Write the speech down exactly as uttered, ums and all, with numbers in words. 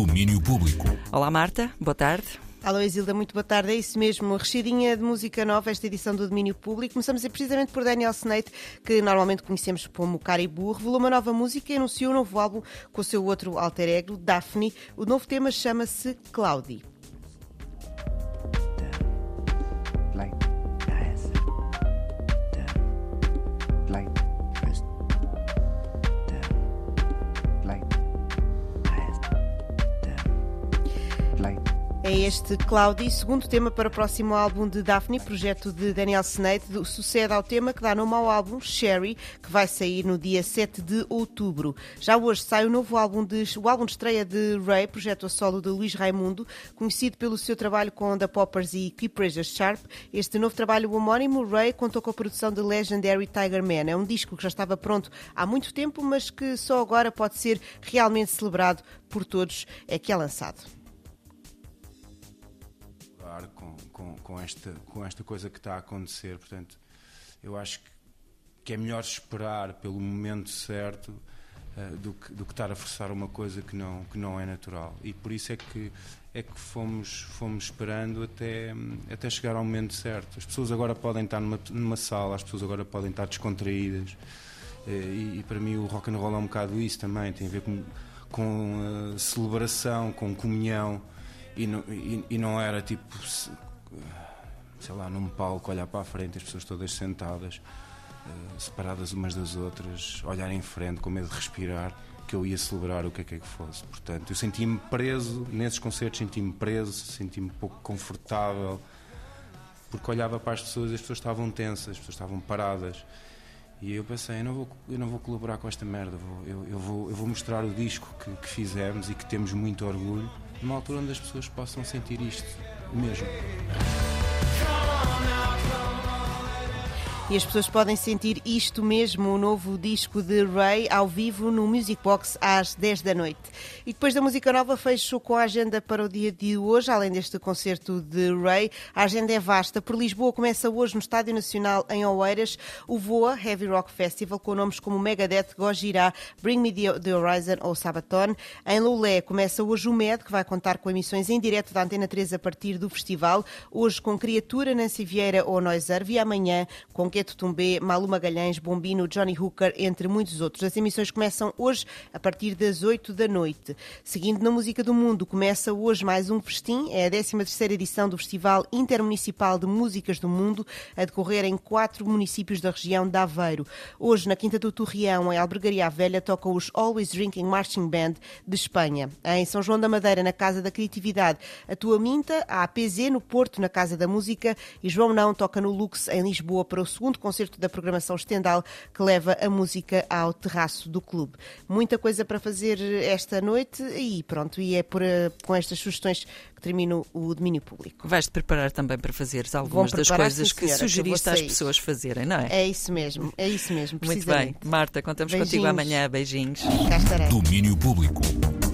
Domínio Público. Olá Marta, boa tarde. Alô Isilda, muito boa tarde. É isso mesmo, rechadinha de música nova, esta edição do Domínio Público. Começamos precisamente por Daniel Snate, que normalmente conhecemos como Caribou. Revelou uma nova música e anunciou um novo álbum com o seu outro alter ego, Daphne. O novo tema chama-se Cloudy. É este Cloudy, segundo tema para o próximo álbum de Daphne, projeto de Daniel Snate, sucede ao tema que dá nome ao álbum, Sherry, que vai sair no dia sete de outubro. Já hoje sai o novo álbum de, o álbum de estreia de Ray, projeto a solo de Luís Raimundo, conhecido pelo seu trabalho com The Poppers e Keep Pressure Sharp. Este novo trabalho homónimo, Ray, contou com a produção de Legendary Tiger Man. É um disco que já estava pronto há muito tempo, mas que só agora pode ser realmente celebrado por todos, é que é lançado. Com, com, com, esta, com esta coisa que está a acontecer, portanto, eu acho que, que é melhor esperar pelo momento certo uh, do, que, do que estar a forçar uma coisa que não, que não é natural. E por isso é que, é que fomos, fomos esperando até, até chegar ao momento certo. As pessoas agora podem estar numa, numa sala, as pessoas agora podem estar descontraídas, uh, e, e para mim o rock and roll é um bocado isso também, tem a ver com, com uh, celebração, com comunhão. E não, e, e não era tipo, sei lá, num palco, olhar para a frente, as pessoas todas sentadas, uh, separadas umas das outras, olhar em frente com medo de respirar, que eu ia celebrar o que é que, é que fosse. Portanto, eu senti-me preso, nesses concertos senti-me preso, senti-me pouco confortável, porque olhava para as pessoas e as pessoas estavam tensas, as pessoas estavam paradas. E eu pensei, eu não vou, eu não vou colaborar com esta merda, vou, eu, eu, vou, eu vou mostrar o disco que, que fizemos e que temos muito orgulho, numa altura onde as pessoas possam sentir isto mesmo. E as pessoas podem sentir isto mesmo, o novo disco de Ray, ao vivo no Music Box às dez da noite. E depois da música nova, fecho com a agenda para o dia de hoje, além deste concerto de Ray. A agenda é vasta. Por Lisboa começa hoje no Estádio Nacional em Oeiras o VOA Heavy Rock Festival, com nomes como Megadeth, Gojira, Bring Me The Horizon ou Sabaton. Em Loulé começa hoje o M E D, que vai contar com emissões em direto da Antena três a partir do festival. Hoje com Criatura, Nancy Vieira ou Noiserve, e amanhã com Queto Tumbé, Malu Magalhães, Bombino, Johnny Hooker, entre muitos outros. As emissões começam hoje a partir das oito da noite. Seguindo na Música do Mundo, começa hoje mais um festim. É a décima terceira edição do Festival Intermunicipal de Músicas do Mundo, a decorrer em quatro municípios da região de Aveiro. Hoje, na Quinta do Torreão, em Albergaria Velha, tocam os Always Drinking Marching Band de Espanha. Em São João da Madeira, na Casa da Criatividade, atua Minta, a A P Z no Porto, na Casa da Música, e João Não toca no Lux, em Lisboa, para o segundo concerto da programação Stendhal, que leva a música ao terraço do clube. Muita coisa para fazer esta noite e pronto, e é por, com estas sugestões que termino o domínio público. Vais-te preparar também para fazeres algumas das coisas que sugeriste às pessoas fazerem, não é? É isso mesmo, é isso mesmo, Muito bem. Marta, contamos Beijinhos. Contigo amanhã. Beijinhos. Cá estarei. Domínio Público.